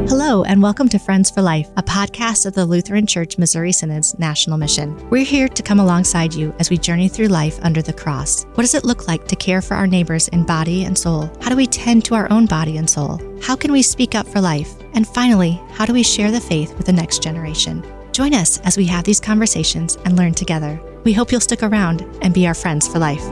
Hello, and welcome to Friends for Life, a podcast of the Lutheran Church Missouri Synod's National Mission. We're here to come alongside you as we journey through life under the cross. What does it look like to care for our neighbors in body and soul? How do we tend to our own body and soul? How can we speak up for life? And finally, how do we share the faith with the next generation? Join us as we have these conversations and learn together. We hope you'll stick around and be our friends for life.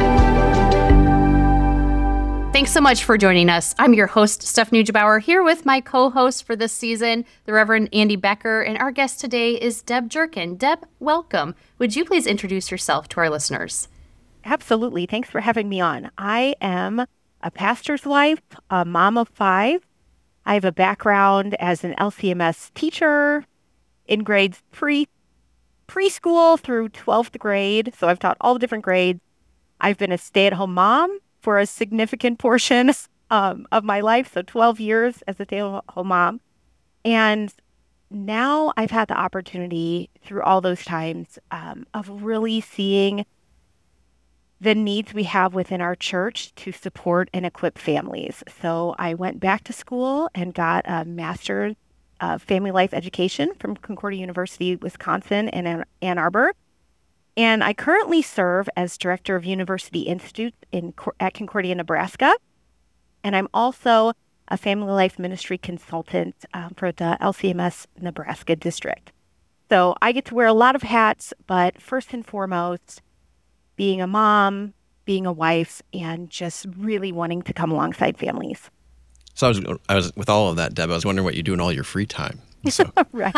Thanks so much for joining us. I'm your host, Steph Neugebauer, here with my co-host for this season, the Reverend Andy Becker, and our guest today is Deb Jerkin. Deb, welcome. Would you please introduce yourself to our listeners? Absolutely. Thanks for having me on. I am a pastor's wife, a mom of 5. I have a background as an LCMS teacher in grades preschool through 12th grade. So I've taught all the different grades. I've been a stay-at-home mom for a significant portion of my life, so 12 years as a stay-at-home mom. And now I've had the opportunity through all those times of really seeing the needs we have within our church to support and equip families. So I went back to school and got a master's of family life education from Concordia University, Wisconsin in Ann Arbor. And I currently serve as director of University Institute at Concordia, Nebraska. And I'm also a family life ministry consultant for the LCMS Nebraska district. So I get to wear a lot of hats, but first and foremost, being a mom, being a wife, and just really wanting to come alongside families. So I was with all of that, Deb, I was wondering what you do in all your free time. So. Right.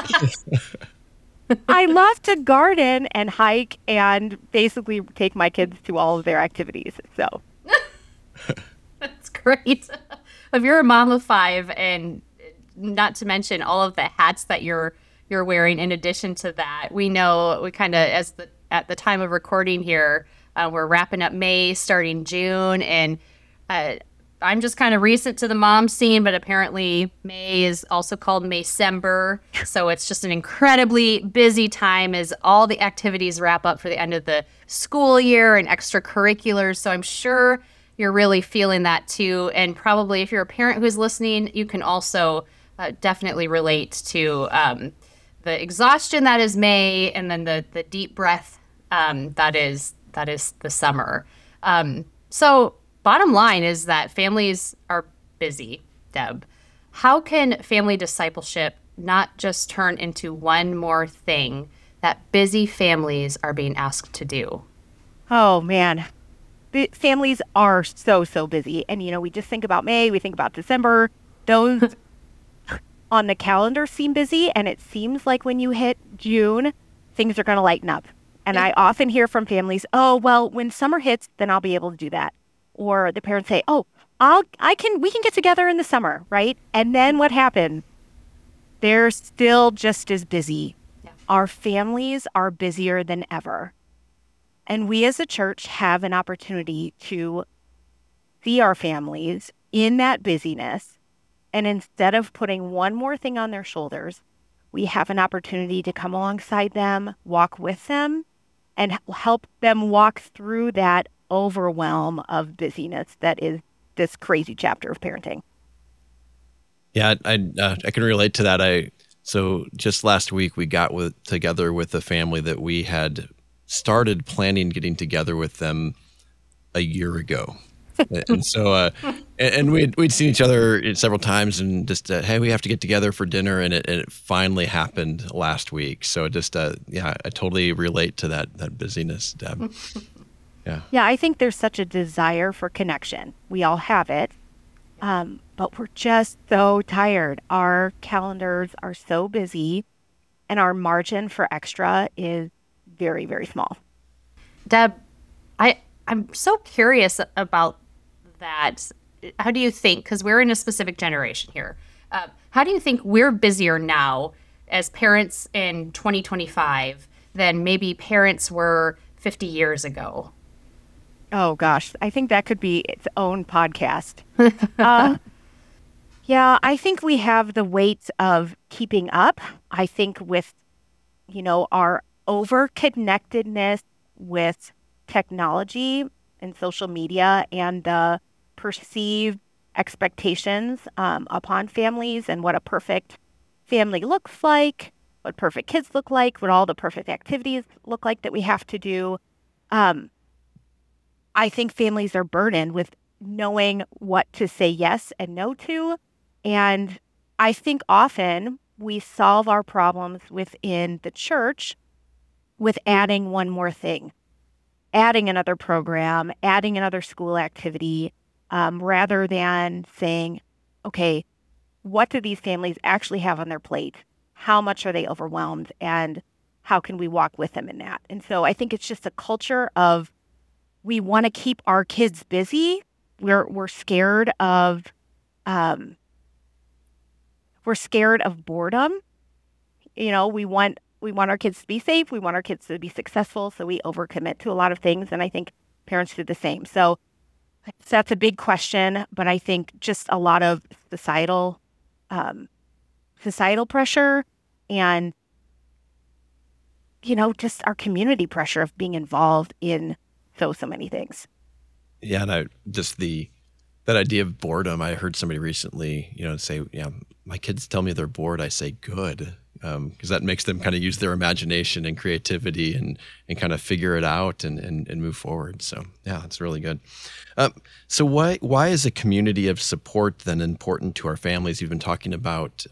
I love to garden and hike and basically take my kids to all of their activities. So That's great. If you're a mom of 5, and not to mention all of the hats that you're wearing in addition to that, we know we kind of, at the time of recording here, we're wrapping up May, starting June, and I'm just kind of recent to the mom scene, but apparently May is also called Maycember. So it's just an incredibly busy time as all the activities wrap up for the end of the school year and extracurriculars. So I'm sure you're really feeling that too. And probably if you're a parent who's listening, you can also definitely relate to the exhaustion that is May, and then the deep breath that is the summer. So bottom line is that families are busy, Deb. How can family discipleship not just turn into one more thing that busy families are being asked to do? Oh, man. Families are so busy. And, we just think about May, we think about December. Those on the calendar seem busy. And it seems like when you hit June, things are going to lighten up. And I often hear from families, oh, well, when summer hits, then I'll be able to do that. Or the parents say, oh, we can get together in the summer, right? And then what happens? They're still just as busy. Yeah. Our families are busier than ever. And we as a church have an opportunity to see our families in that busyness. And instead of putting one more thing on their shoulders, we have an opportunity to come alongside them, walk with them, and help them walk through that overwhelm of busyness that is this crazy chapter of parenting. Yeah, I can relate to that. So just last week we got together with a family that we had started planning getting together with them a year ago, and so and we'd seen each other several times and just hey, we have to get together for dinner, and it finally happened last week. So just I totally relate to that busyness, Deb. Yeah, I think there's such a desire for connection. We all have it, but we're just so tired. Our calendars are so busy, and our margin for extra is very, very small. Deb, I'm so curious about that. How do you think, because we're in a specific generation here, how do you think we're busier now as parents in 2025 than maybe parents were 50 years ago? Oh, gosh. I think that could be its own podcast. Yeah, I think we have the weight of keeping up. I think with, our over-connectedness with technology and social media and the perceived expectations upon families and what a perfect family looks like, what perfect kids look like, what all the perfect activities look like that we have to do. I think families are burdened with knowing what to say yes and no to. And I think often we solve our problems within the church with adding one more thing, adding another program, adding another school activity, rather than saying, okay, what do these families actually have on their plate? How much are they overwhelmed? And how can we walk with them in that? And so I think it's just a culture of we want to keep our kids busy. We're scared of boredom. We want our kids to be safe. We want our kids to be successful. So we overcommit to a lot of things. And I think parents do the same. So that's a big question. But I think just a lot of societal pressure and, just our community pressure of being involved in so many things. Yeah. And that idea of boredom, I heard somebody recently, say, yeah, my kids tell me they're bored. I say, good. Because that makes them kind of use their imagination and creativity and kind of figure it out and move forward. So yeah, it's really good. So why is a community of support then important to our families? You've been talking about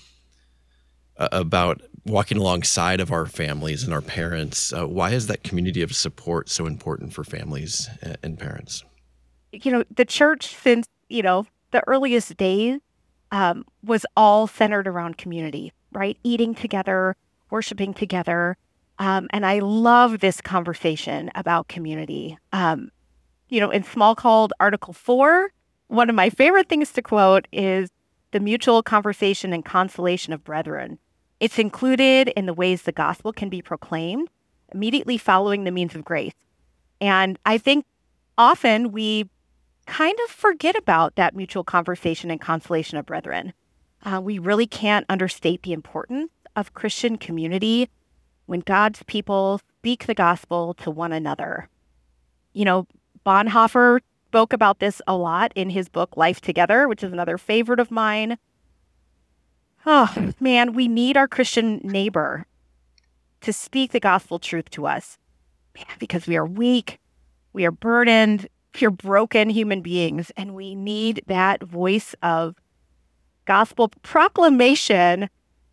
walking alongside of our families and our parents. Why is that community of support so important for families and parents? The church since, the earliest days was all centered around community, right? Eating together, worshiping together. And I love this conversation about community. In Smalcald Article 4, one of my favorite things to quote is the mutual conversation and consolation of brethren. It's included in the ways the gospel can be proclaimed, immediately following the means of grace. And I think often we kind of forget about that mutual conversation and consolation of brethren. We really can't understate the importance of Christian community when God's people speak the gospel to one another. Bonhoeffer spoke about this a lot in his book, Life Together, which is another favorite of mine. Oh, man, we need our Christian neighbor to speak the gospel truth to us, because we are weak, we are burdened, we are broken human beings, and we need that voice of gospel proclamation,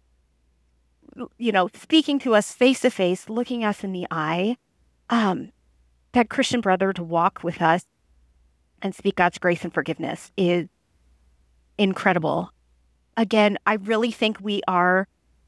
speaking to us face to face, looking us in the eye, that Christian brother to walk with us and speak God's grace and forgiveness is incredible. Again, I really think we are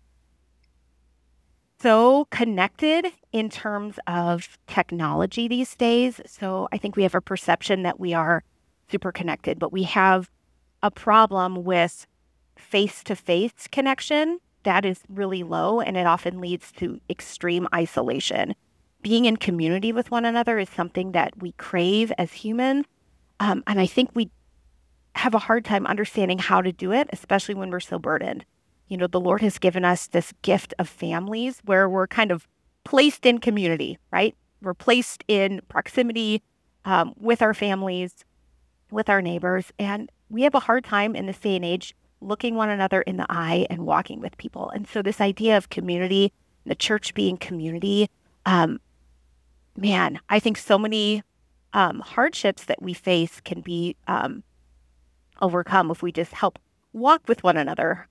so connected in terms of technology these days. So I think we have a perception that we are super connected, but we have a problem with face-to-face connection that is really low, and it often leads to extreme isolation. Being in community with one another is something that we crave as humans, and I think we have a hard time understanding how to do it, especially when we're so burdened. The Lord has given us this gift of families where we're kind of placed in community, right? We're placed in proximity with our families, with our neighbors, and we have a hard time in this day and age looking one another in the eye and walking with people. And so this idea of community, the church being community, I think so many hardships that we face can be overcome if we just help walk with one another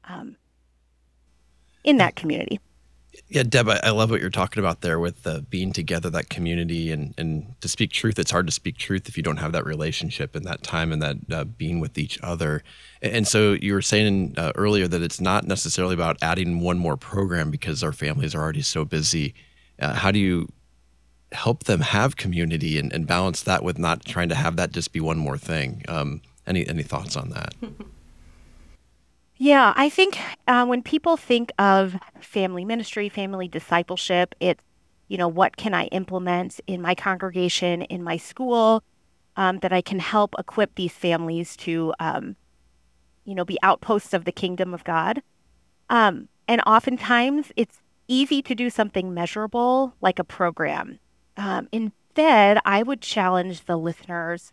in that community. Yeah, Deb, I love what you're talking about there with being together, that community, and to speak truth. It's hard to speak truth if you don't have that relationship and that time and that being with each other. And so you were saying earlier that it's not necessarily about adding one more program because our families are already so busy. How do you help them have community and balance that with not trying to have that just be one more thing? Any thoughts on that? Yeah, I think when people think of family ministry, family discipleship, it's, what can I implement in my congregation, in my school, that I can help equip these families to, be outposts of the kingdom of God. And oftentimes it's easy to do something measurable like a program. Instead, I would challenge the listeners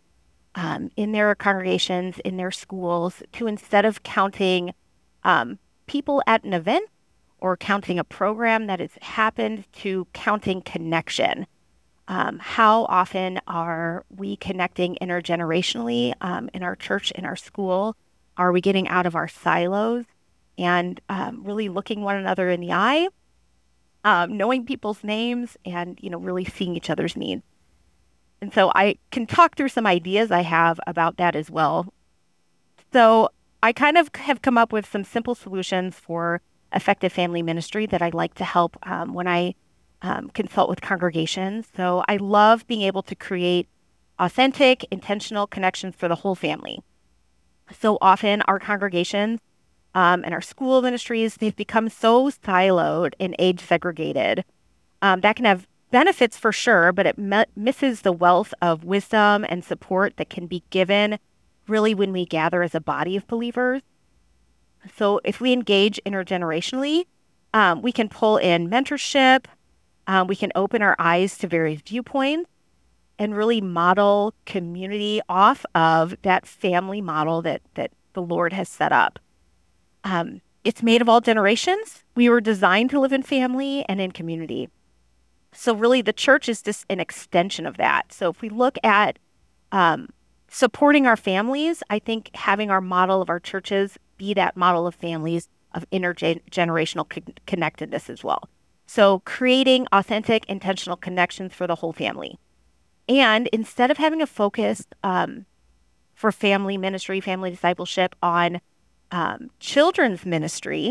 in their congregations, in their schools, to instead of counting people at an event or counting a program that has happened, to counting connection. How often are we connecting intergenerationally in our church, in our school? Are we getting out of our silos and really looking one another in the eye, knowing people's names, and really seeing each other's needs? And so I can talk through some ideas I have about that as well. So I kind of have come up with some simple solutions for effective family ministry that I like to help when I consult with congregations. So I love being able to create authentic, intentional connections for the whole family. So often our congregations and our school ministries, they've become so siloed and age segregated. That can have benefits for sure, but it misses the wealth of wisdom and support that can be given really when we gather as a body of believers. So if we engage intergenerationally, we can pull in mentorship, we can open our eyes to various viewpoints and really model community off of that family model that the Lord has set up. It's made of all generations. We were designed to live in family and in community. So really the church is just an extension of that. So if we look at supporting our families, I think having our model of our churches be that model of families of intergenerational connectedness as well. So creating authentic, intentional connections for the whole family. And instead of having a focus for family ministry, family discipleship on children's ministry,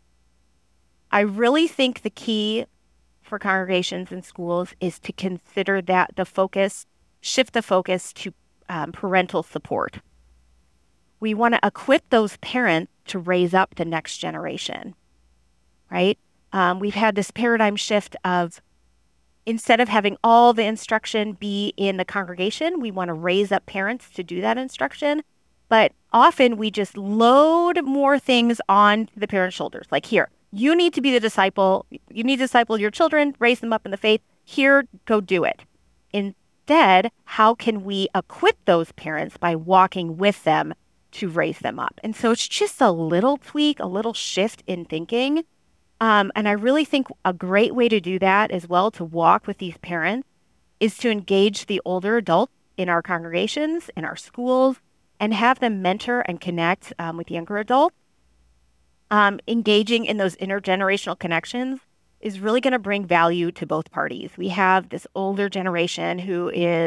I really think the key for congregations and schools is to consider that shift the focus to parental support. We want to equip those parents to raise up the next generation, right? We've had this paradigm shift of instead of having all the instruction be in the congregation, we want to raise up parents to do that instruction. But often we just load more things on the parents' shoulders. Like, here, you need to be the disciple. You need to disciple your children, raise them up in the faith. Here, go do it. Instead, how can we equip those parents by walking with them to raise them up? And so it's just a little tweak, a little shift in thinking. And I really think a great way to do that as well, to walk with these parents, is to engage the older adults in our congregations, in our schools, and have them mentor and connect with younger adults. Engaging in those intergenerational connections is really going to bring value to both parties. We have this older generation who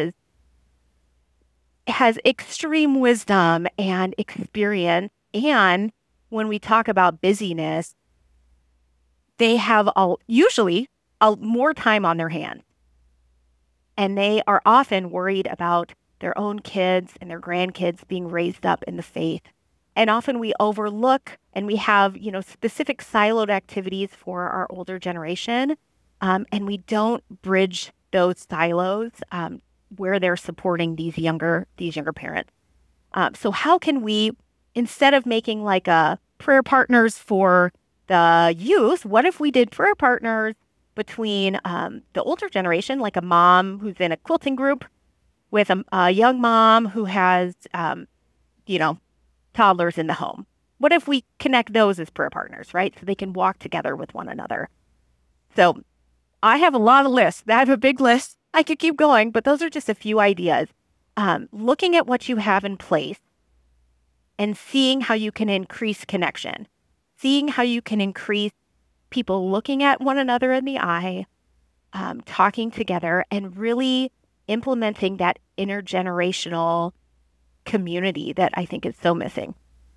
has extreme wisdom and experience. And when we talk about busyness, they have usually more time on their hands. And they are often worried about their own kids and their grandkids being raised up in the faith. And often we overlook, and we have, specific siloed activities for our older generation. And we don't bridge those silos where they're supporting these younger parents. So how can we, instead of making like a prayer partners for the youth, what if we did prayer partners between the older generation, like a mom who's in a quilting group with a young mom who has, toddlers in the home? What if we connect those as prayer partners, right? So they can walk together with one another. So I have a lot of lists. I have a big list. I could keep going, but those are just a few ideas. Looking at what you have in place and seeing how you can increase connection, seeing how you can increase people looking at one another in the eye, talking together, and really implementing that intergenerational community that I think is so missing.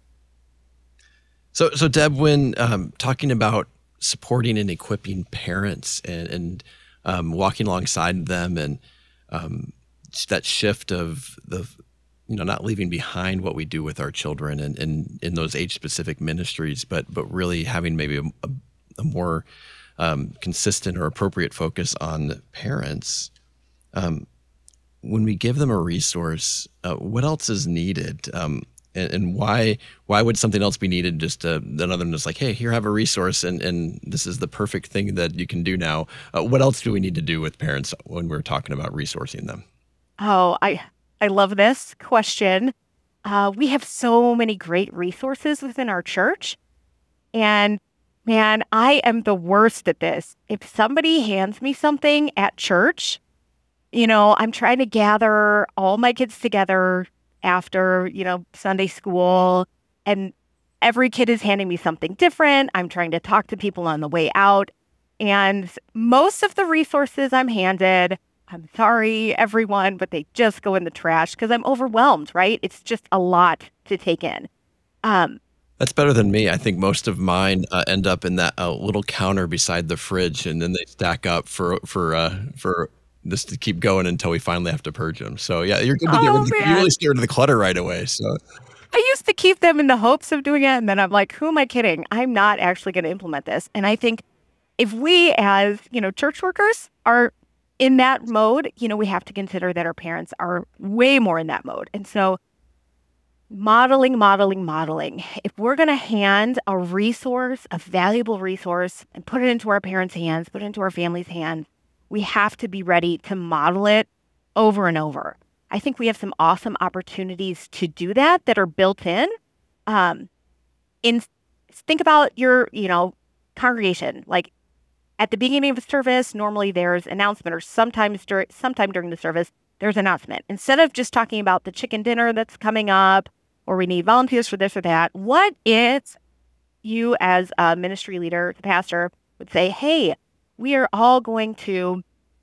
So Deb, when talking about supporting and equipping parents and walking alongside them, and that shift of not leaving behind what we do with our children and in those age-specific ministries, but really having maybe a more consistent or appropriate focus on parents. When we give them a resource, what else is needed? And why would something else be needed just other than just like, hey, here, have a resource, and this is the perfect thing that you can do now? What else do we need to do with parents when we're talking about resourcing them? Oh, I love this question. We have so many great resources within our church. And man, I am the worst at this. If somebody hands me something at church, I'm trying to gather all my kids together after, Sunday school, and every kid is handing me something different. I'm trying to talk to people on the way out. And most of the resources I'm handed, I'm sorry, everyone, but they just go in the trash because I'm overwhelmed, right? It's just a lot to take in. That's better than me. I think most of mine end up in that little counter beside the fridge, and then they stack up for this to keep going until we finally have to purge them. So yeah, you're good to get rid of you really get rid of the clutter right away. So I used to keep them in the hopes of doing it, and then I'm like, who am I kidding? I'm not actually going to implement this. And I think if we as, church workers are in that mode, we have to consider that our parents are way more in that mode. And so modeling. If we're going to hand a resource, a valuable resource, and put it into our parents' hands, put it into our family's hands, we have to be ready to model it over and over. I think we have some awesome opportunities to do that are built in. Think about your, congregation. Like at the beginning of a service, normally there's announcement, or sometime during the service, there's announcement. Instead of just talking about the chicken dinner that's coming up, or we need volunteers for this or that, what if you as a ministry leader, the pastor, would say, hey, we are all going to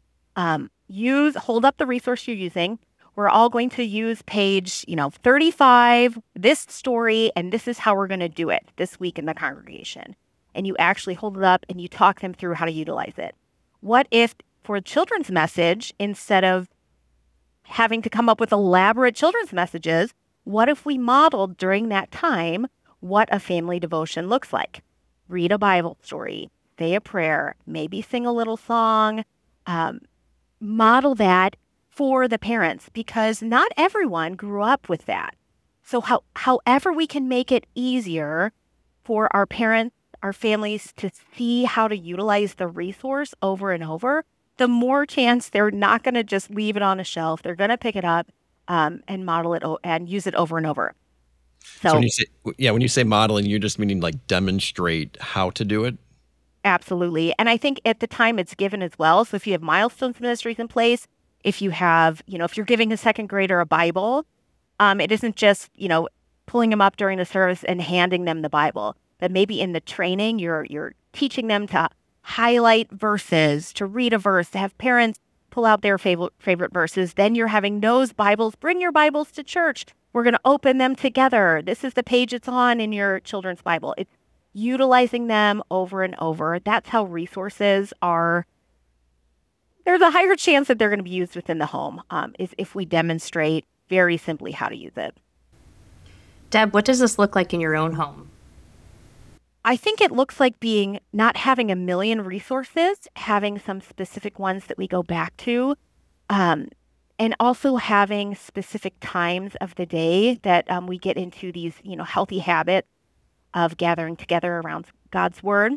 hold up the resource you're using. We're all going to use page, 35, this story, and this is how we're going to do it this week in the congregation. And you actually hold it up and you talk them through how to utilize it. What if for a children's message, instead of having to come up with elaborate children's messages, what if we modeled during that time what a family devotion looks like? Read a Bible story, say a prayer, maybe sing a little song, model that for the parents, because not everyone grew up with that. So however we can make it easier for our parents, our families to see how to utilize the resource over and over, the more chance they're not going to just leave it on a shelf. They're going to pick it up and model it and use it over and over. So when you say modeling, you're just meaning like demonstrate how to do it? Absolutely. And I think at the time it's given as well. So if you have milestones ministries in place, if you have, if you're giving a second grader a Bible, it isn't just, pulling them up during the service and handing them the Bible, but maybe in the training, you're teaching them to highlight verses, to read a verse, to have parents pull out their favorite verses. Then you're having those Bibles, bring your Bibles to church. We're going to open them together. This is the page it's on in your children's Bible. It's utilizing them over and over. That's how resources are. There's a higher chance that they're going to be used within the home is if we demonstrate very simply how to use it. Deb, what does this look like in your own home? I think it looks like not having a million resources, having some specific ones that we go back to, and also having specific times of the day that we get into these, healthy habits of gathering together around God's word.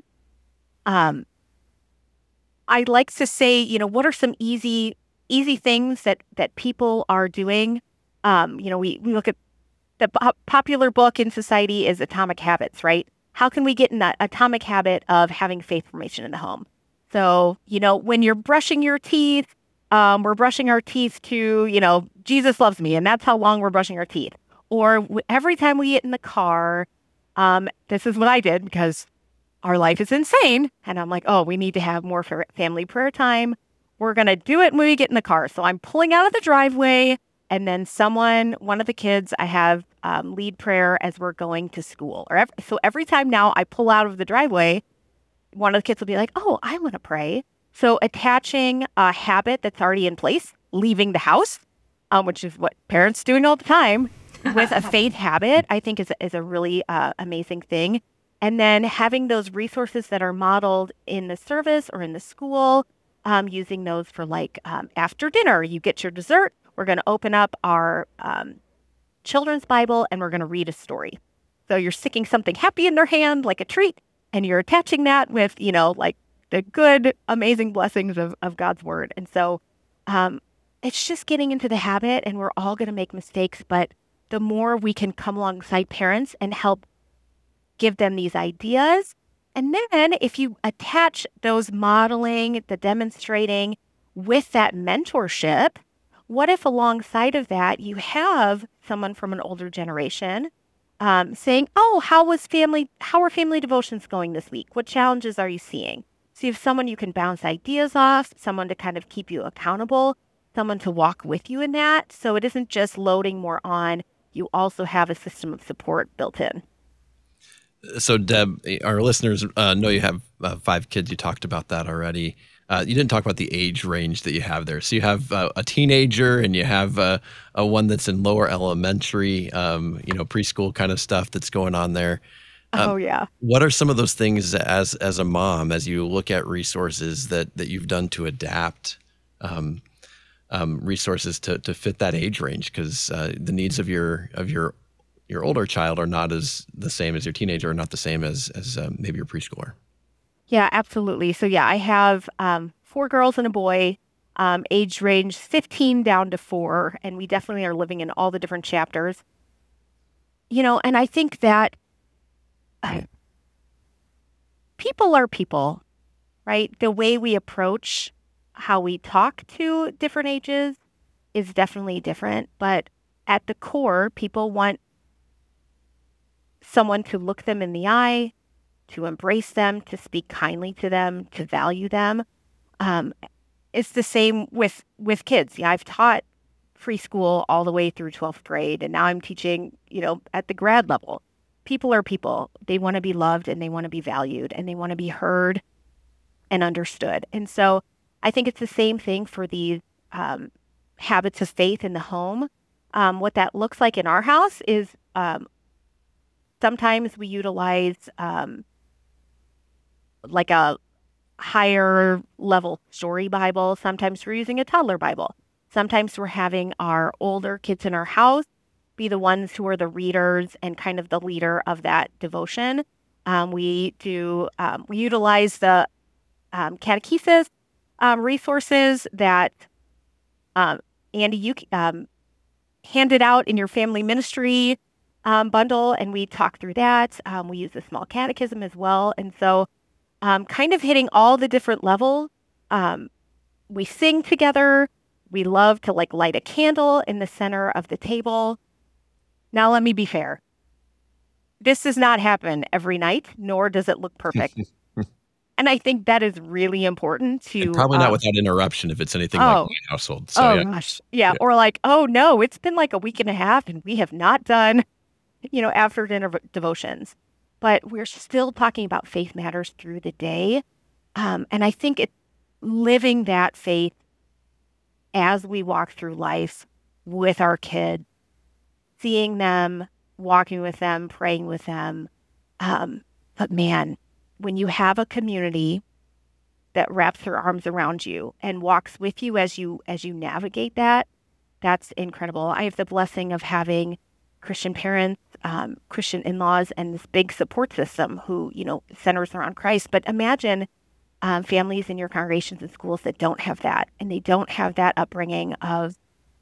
I'd like to say, what are some easy things that people are doing? We look at the popular book in society is Atomic Habits, right? How can we get in that atomic habit of having faith formation in the home? So, when you're brushing your teeth, we're brushing our teeth to, Jesus loves me, and that's how long we're brushing our teeth. Or every time we get in the car, this is what I did because our life is insane. And I'm like, oh, we need to have more family prayer time. We're going to do it when we get in the car. So I'm pulling out of the driveway, and then one of the kids, I have lead prayer as we're going to school. So every time now I pull out of the driveway, one of the kids will be like, oh, I want to pray. So attaching a habit that's already in place, leaving the house, which is what parents doing all the time, with a faith habit, I think is a really amazing thing. And then having those resources that are modeled in the service or in the school, using those for after dinner, you get your dessert. We're going to open up our children's Bible and we're going to read a story. So you're sticking something happy in their hand, like a treat, and you're attaching that with, the good, amazing blessings of God's word. And so it's just getting into the habit, and we're all going to make mistakes, but the more we can come alongside parents and help give them these ideas. And then if you attach those modeling, the demonstrating with that mentorship, what if alongside of that you have someone from an older generation saying, oh, how are family devotions going this week? What challenges are you seeing? So you have someone you can bounce ideas off, someone to kind of keep you accountable, someone to walk with you in that. So it isn't just loading more on. You also have a system of support built in. So Deb, our listeners know you have 5 kids. You talked about that already. You didn't talk about the age range that you have there. So you have a teenager, and you have a one that's in lower elementary, preschool kind of stuff that's going on there. Oh yeah. What are some of those things as a mom, as you look at resources that you've done to adapt resources to fit that age range? Because the needs of your older child are not as the same as your teenager, or not the same as maybe your preschooler. Yeah, absolutely. So yeah, I have 4 girls and a boy, age range 15 down to 4, and we definitely are living in all the different chapters. And I think that people are people, right? The way we approach how we talk to different ages is definitely different, but at the core, people want someone to look them in the eye, to embrace them, to speak kindly to them, to value them. It's the same with kids. Yeah, I've taught preschool all the way through 12th grade, and now I'm teaching, at the grad level. People are people. They want to be loved, and they want to be valued, and they want to be heard and understood. And so I think it's the same thing for these habits of faith in the home. What that looks like in our house is sometimes we utilize like a higher level story Bible. Sometimes we're using a toddler Bible. Sometimes we're having our older kids in our house be the ones who are the readers and kind of the leader of that devotion. We utilize the catechesis resources that Andy, you handed out in your family ministry bundle, and we talk through that. We use a small catechism as well. And so kind of hitting all the different levels. We sing together. We love to light a candle in the center of the table. Now, let me be fair. This does not happen every night, nor does it look perfect. And I think that is really important to... And probably not without interruption if it's anything like my household. So, gosh. Yeah. Or oh no, it's been like a week and a half and we have not done, after dinner devotions. But we're still talking about faith matters through the day. And I think it's living that faith as we walk through life with our kids, seeing them, walking with them, praying with them. But man, when you have a community that wraps their arms around you and walks with you as you navigate that, that's incredible. I have the blessing of having Christian parents, Christian in-laws, and this big support system who, centers around Christ. But imagine families in your congregations and schools that don't have that, and they don't have that upbringing of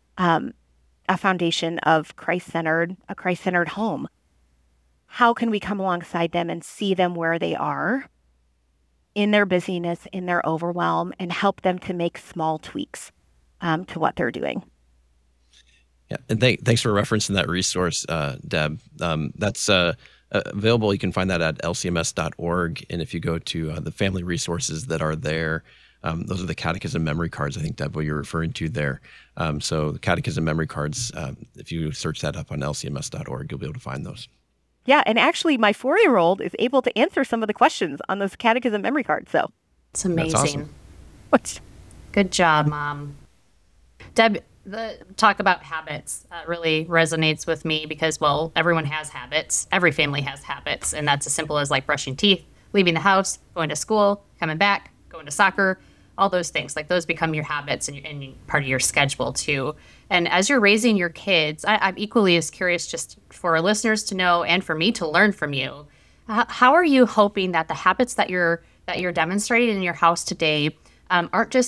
a foundation of a Christ-centered home. How can we come alongside them and see them where they are in their busyness, in their overwhelm, and help them to make small tweaks to what they're doing? Yeah, and thanks for referencing that resource, Deb. That's available. You can find that at lcms.org. And if you go to the family resources that are there, those are the catechism memory cards, I think, Deb, what you're referring to there. So the catechism memory cards, if you search that up on lcms.org, you'll be able to find those. Yeah, and actually my 4-year-old is able to answer some of the questions on those catechism memory cards. So it's amazing. That's awesome. Good job, Mom. Deb, the talk about habits really resonates with me because, well, everyone has habits. Every family has habits, and that's as simple as brushing teeth, leaving the house, going to school, coming back, going to soccer, all those things. Those become your habits and part of your schedule too. And as you're raising your kids, I'm equally as curious, just for our listeners to know and for me to learn from you. How are you hoping that the habits that you're demonstrating in your house today aren't just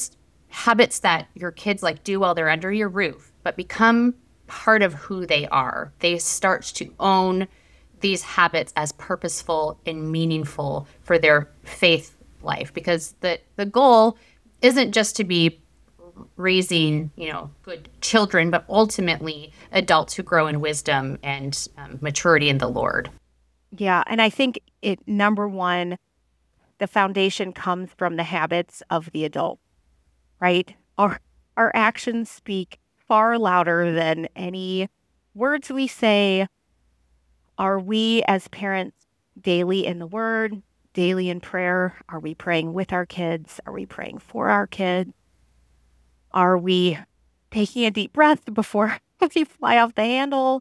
habits that your kids like do while they're under your roof, but become part of who they are. They start to own these habits as purposeful and meaningful for their faith life, because the goal isn't just to be raising, good children, but ultimately adults who grow in wisdom and maturity in the Lord. Yeah, and I think number one, the foundation comes from the habits of the adult, right? Our actions speak far louder than any words we say. Are we as parents daily in the Word, daily in prayer? Are we praying with our kids? Are we praying for our kids? Are we taking a deep breath before we fly off the handle?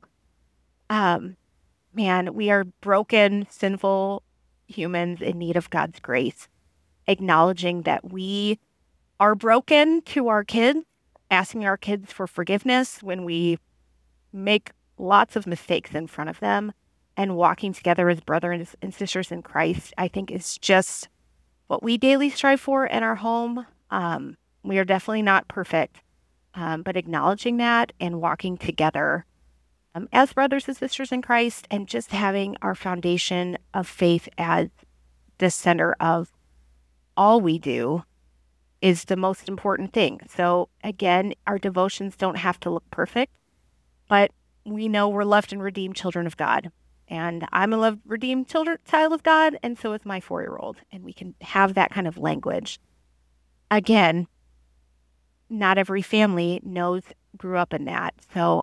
Man, we are broken, sinful humans in need of God's grace. Acknowledging that we are broken to our kids, asking our kids for forgiveness when we make lots of mistakes in front of them, and walking together as brothers and sisters in Christ, I think is just what we daily strive for in our home. We are definitely not perfect, but acknowledging that and walking together as brothers and sisters in Christ, and just having our foundation of faith as the center of all we do is the most important thing. So again, our devotions don't have to look perfect, but we know we're loved and redeemed children of God. And I'm a loved, redeemed child of God, and so is my 4-year-old. And we can have that kind of language. Again, not every family grew up in that. So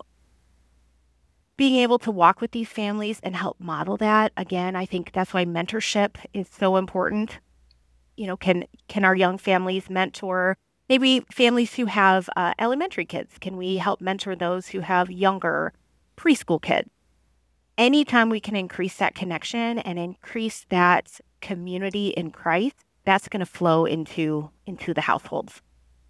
being able to walk with these families and help model that, again, I think that's why mentorship is so important. Can our young families mentor maybe families who have elementary kids? Can we help mentor those who have younger preschool kids? Anytime we can increase that connection and increase that community in Christ, that's going to flow into the households.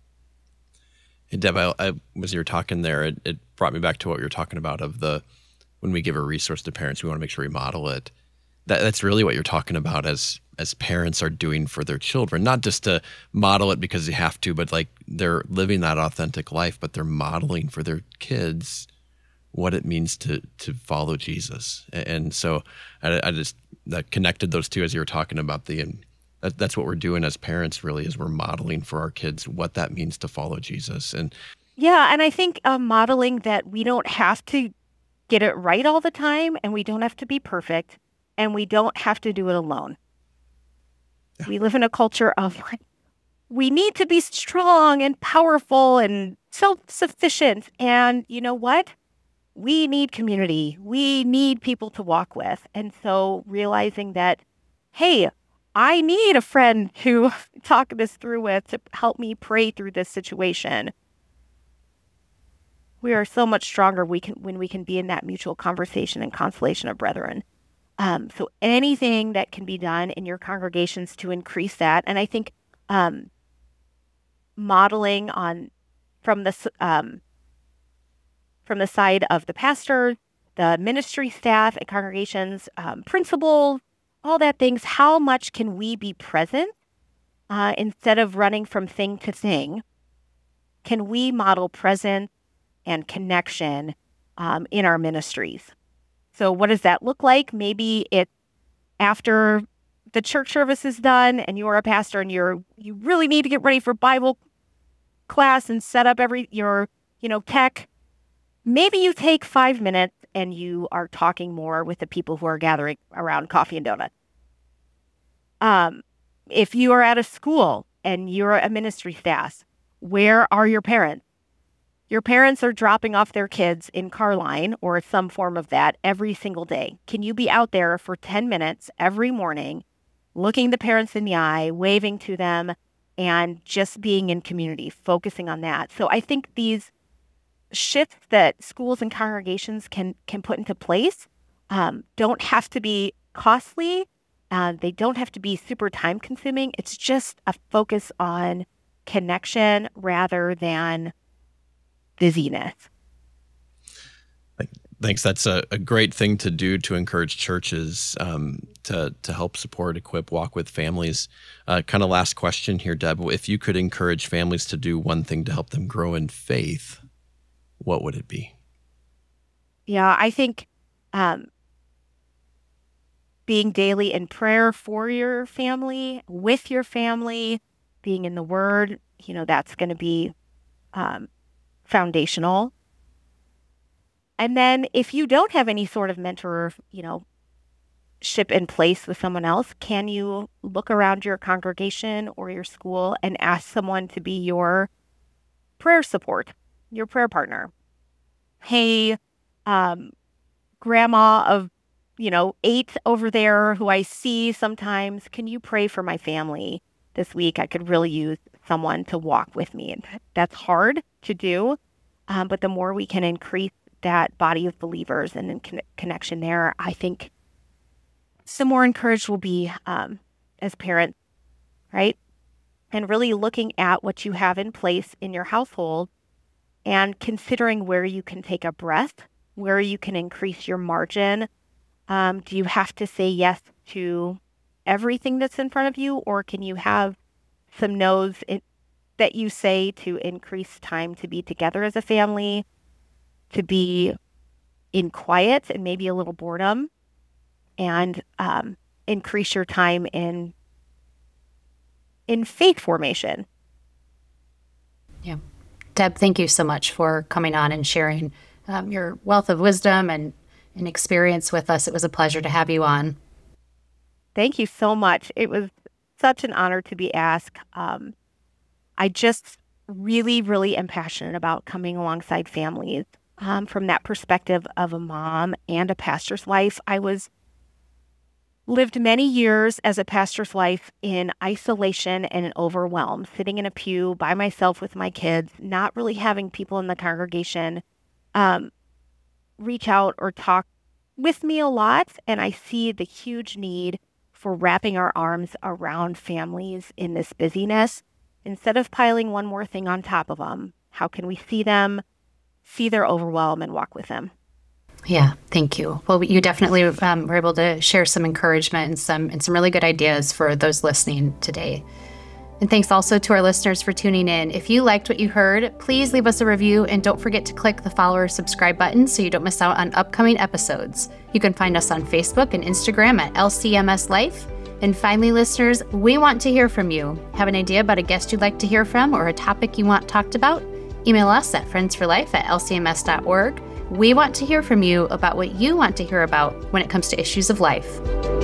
Hey, Deb, as you were talking there, it brought me back to what you were talking about when we give a resource to parents, we want to make sure we model it. That's really what you're talking about as parents are doing for their children, not just to model it because you have to, but like they're living that authentic life, but they're modeling for their kids what it means to follow Jesus. And so I just that connected those two as you were talking about that's what we're doing as parents really, is we're modeling for our kids what that means to follow Jesus. And yeah, and I think modeling that we don't have to get it right all the time, and we don't have to be perfect, and we don't have to do it alone. Yeah. We live in a culture of we need to be strong and powerful and self-sufficient. And you know what? We need community. We need people to walk with. And so realizing that, hey, I need a friend to talk this through with, to help me pray through this situation. We are so much stronger when we can be in that mutual conversation and consolation of brethren. So anything that can be done in your congregations to increase that. And I think modeling from the side of the pastor, the ministry staff and congregations, principals, all that things, how much can we be present instead of running from thing to thing? Can we model presence and connection in our ministries? So what does that look like? Maybe it's after the church service is done and you're a pastor and you really need to get ready for Bible class and set up your tech. Maybe you take 5 minutes and you are talking more with the people who are gathering around coffee and donuts. If you are at a school and you're a ministry staff, where are your parents? Your parents are dropping off their kids in Carline or some form of that every single day. Can you be out there for 10 minutes every morning, looking the parents in the eye, waving to them, and just being in community, focusing on that? So I think these shifts that schools and congregations can put into place don't have to be costly. They don't have to be super time consuming. It's just a focus on connection rather than busyness. Thanks. That's a great thing to do to encourage churches to help support, equip, walk with families. Kind of last question here, Deb. If you could encourage families to do one thing to help them grow in faith, what would it be? Yeah, I think being daily in prayer for your family, with your family, being in the Word, that's going to be foundational. And then if you don't have any sort of mentor, ship in place with someone else, can you look around your congregation or your school and ask someone to be your prayer support, your prayer partner? Hey, grandma of, 8 over there who I see sometimes, can you pray for my family this week? I could really use someone to walk with me. And that's hard to do, but the more we can increase that body of believers and connection there, I think some more encouraged we'll be as parents, right? And really looking at what you have in place in your household and considering where you can take a breath, where you can increase your margin. Do you have to say yes to everything that's in front of you, or can you have some no's that you say to increase time to be together as a family, to be in quiet and maybe a little boredom, and increase your time in faith formation? Yeah. Deb, thank you so much for coming on and sharing your wealth of wisdom and experience with us. It was a pleasure to have you on. Thank you so much. It was such an honor to be asked. I just really, really am passionate about coming alongside families from that perspective of a mom and a pastor's wife. I lived many years as a pastor's wife in isolation and in overwhelm, sitting in a pew by myself with my kids, not really having people in the congregation reach out or talk with me a lot. And I see the huge need for wrapping our arms around families in this busyness. Instead of piling one more thing on top of them, how can we see them, see their overwhelm, and walk with them? Yeah, thank you. Well, you definitely were able to share some encouragement and some really good ideas for those listening today. And thanks also to our listeners for tuning in. If you liked what you heard, please leave us a review and don't forget to click the follow or subscribe button so you don't miss out on upcoming episodes. You can find us on Facebook and Instagram at LCMS Life. And finally, listeners, we want to hear from you. Have an idea about a guest you'd like to hear from or a topic you want talked about? Email us at friendsforlife@lcms.org. We want to hear from you about what you want to hear about when it comes to issues of life.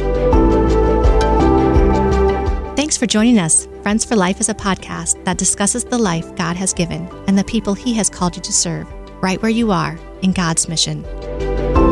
Thanks for joining us. Friends for Life is a podcast that discusses the life God has given and the people He has called you to serve, right where you are in God's mission.